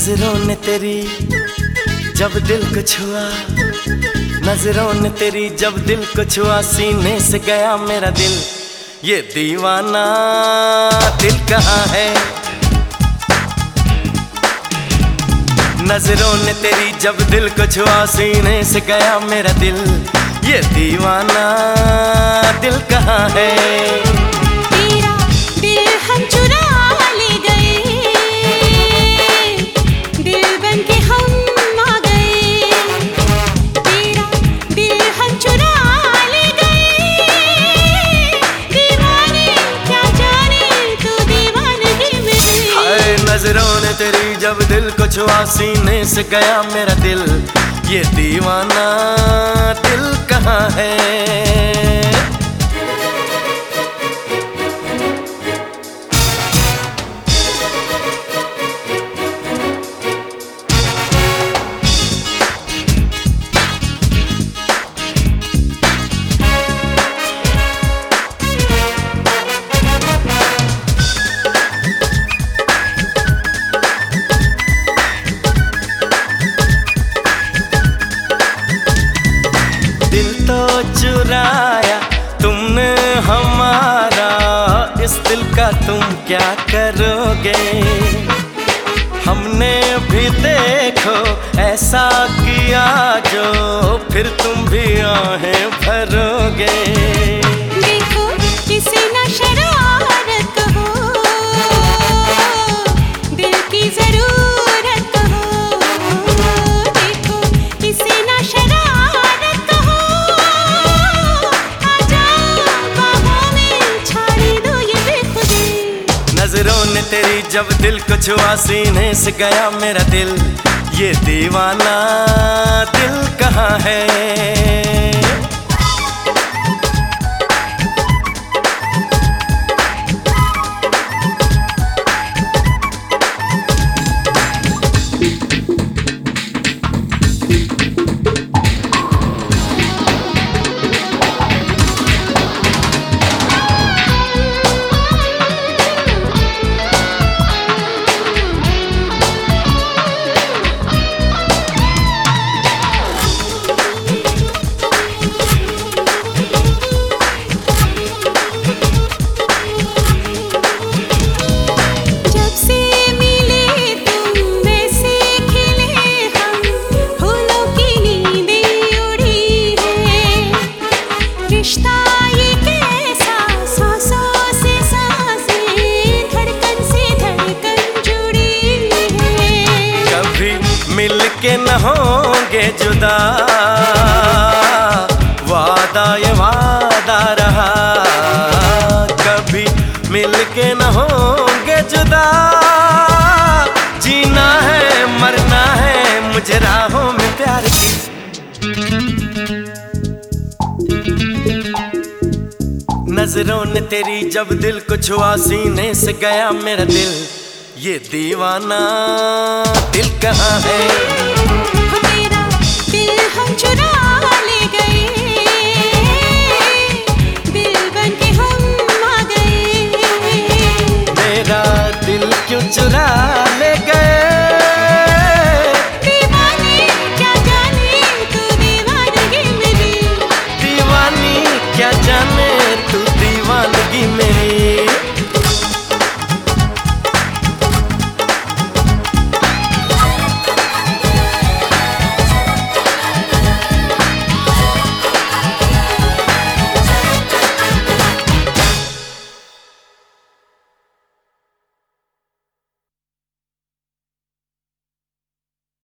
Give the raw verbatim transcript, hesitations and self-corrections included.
नजरों ने तेरी जब दिल को छुआ, नजरों ने तेरी जब दिल को छुआ, सीने से गया मेरा दिल। ये दीवाना दिल कहाँ है? नजरों ने तेरी जब दिल को छुआ, सीने से गया मेरा दिल। ये दीवाना दिल कहाँ है? तेरा दिल हम चुरा ले गए, दिल बन के हम आ गए। तेरा दिल हम चुरा ले गए, दीवाने क्या जाने तू दीवानगी में दे। हाय नजरों ने तेरी जब दिल को छुआ, सीने से गया मेरा दिल। ये दीवाना दिल कहाँ है? चुराया तुमने हमारा, इस दिल का तुम क्या करोगे? हमने भी देखो ऐसा किया जो फिर तुम भी आहें भरोगे। देखो किसी न शरारत हो, दिल की जरूरत हो। देखो किसी न शरारत नजरों ने तेरी जब दिल को छुआ, सीने से गया मेरा दिल। ये दीवाना दिल कहाँ है? मिल के न होंगे जुदा, वादा ये वादा रहा। कभी मिल के न होंगे जुदा, जीना है मरना है मुझे राहों में प्यार की। नजरों ने तेरी जब दिल को छुआ, सीने से गया मेरा दिल। ये दीवाना दिल कहाँ है?